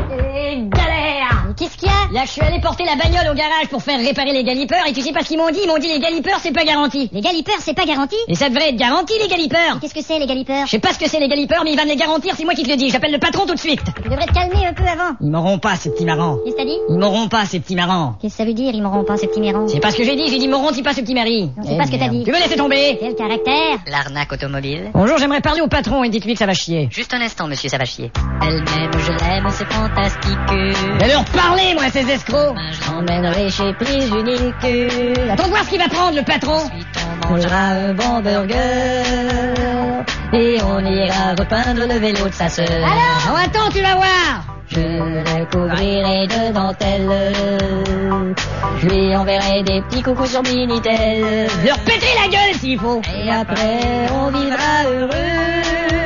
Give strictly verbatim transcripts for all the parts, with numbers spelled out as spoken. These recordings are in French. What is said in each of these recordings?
Et galère. Qu'est-ce qu'il y a? Là, je suis allé porter la bagnole au garage pour faire réparer les galipeurs et tu sais pas ce qu'ils m'ont dit? Ils m'ont dit les galipeurs, c'est pas garanti. Les galipeurs, c'est pas garanti? Et ça devrait être garanti, les galipeurs. Qu'est-ce que c'est, les galipeurs? Je sais pas ce que c'est, les galipeurs, mais il va me les garantir, c'est moi qui te le dis. J'appelle le patron tout de suite. Tu devrais te calmer un peu avant. Ils m'auront pas, ces petits marrants. Qu'est-ce que t'as dit? Ils m'auront pas, ces petits marrants. Qu'est-ce que ça veut dire, ils m'auront pas, ces petits mérons? C'est pas ce que j'ai dit, j'ai dit m'auront-ils pas, ce petit mari. Non, c'est pas ce que t'as dit. Tu me laisses tomber? Quel caractère? L'arnaque automobile. Bonjour, j'aimerais parler au patron et dites-lui que ça va chier. Juste un instant, monsieur, ça va chier. Elle-même, je l'aime, c'est fantastique. Mais leur parler, moi, ces escrocs. Je l'emmènerai chez Prise Unique. Attends de voir ce qu'il va prendre, le patron. Ensuite, on mangera un bon burger. Et on ira repeindre le vélo de sa sœur. Alors, oh, attends, tu vas voir. Je le couvrirai de dentelle. Je lui enverrai des petits coucous sur Minitel. Leur péter la gueule s'il faut. Et après, on vivra heureux.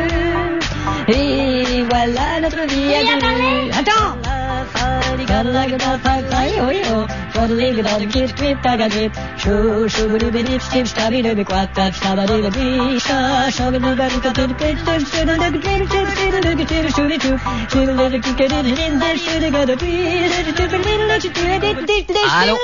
Et voilà notre vie à deux. Attends. Allô?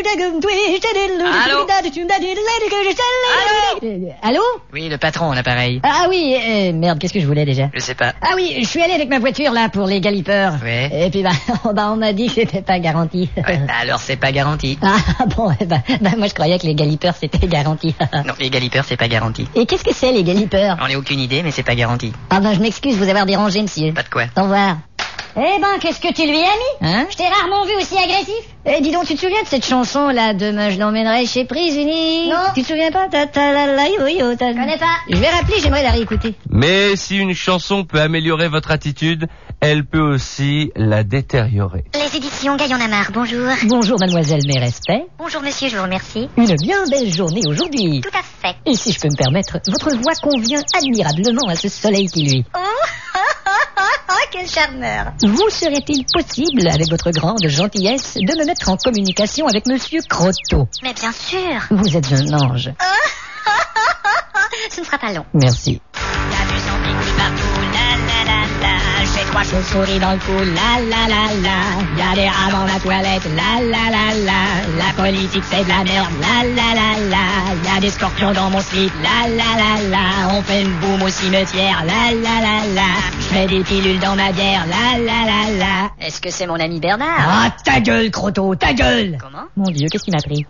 Allô? Allô? Oui, le patron, l'appareil. Ah oui, euh, merde, qu'est-ce que je voulais déjà? Je sais pas. Ah oui, je suis allé avec ma voiture là pour les galipeurs. Ouais. Et puis bah, bah on m'a dit que c'était pas garanti. Ouais, bah alors c'est pas garanti. Ah bon, eh bah, bah moi je croyais que les galipeurs c'était garanti. Non, les galipeurs, c'est pas garanti. Et qu'est-ce que c'est les galipeurs? J'en ai aucune idée, mais c'est pas garanti. Ah ben je m'excuse vous avoir dérangé monsieur. Pas de quoi. Au revoir. Eh ben, qu'est-ce que tu lui as mis? Hein? Je t'ai rarement vu aussi agressif. Eh, dis donc, tu te souviens de cette chanson, là, Demain je l'emmènerai chez Prise Unique? Non. Tu te souviens pas? Ta ta la la yo yo ta. Je connais pas. Je vais rappeler, j'aimerais la réécouter. Mais si une chanson peut améliorer votre attitude, elle peut aussi la détériorer. Les éditions Gaillon-Amar, bonjour. Bonjour, mademoiselle, mes respects. Bonjour, monsieur, je vous remercie. Une bien belle journée aujourd'hui. Tout à fait. Et si je peux me permettre, votre voix convient admirablement à ce soleil qui luit. Oh, quel charmeur. Vous serait-il possible, avec votre grande gentillesse, de me mettre en communication avec monsieur Croteau? Mais bien sûr. Vous êtes un ange. Ce ne sera pas long. Merci. La du sang qui coule partout, la la la la. Chez toi, je souris dans le cou, la la la la. Y'a des rats dans la toilette, la la la la. La politique c'est de la merde, la la la la. Y'a des scorpions dans mon slip, la la la la. On fait une boum au cimetière, la la la la. Je mets des pilules dans ma bière, la la la la. Est-ce que c'est mon ami Bernard? Ah, ta gueule, Croteau, ta gueule! Comment? Mon Dieu, qu'est-ce qui m'a pris?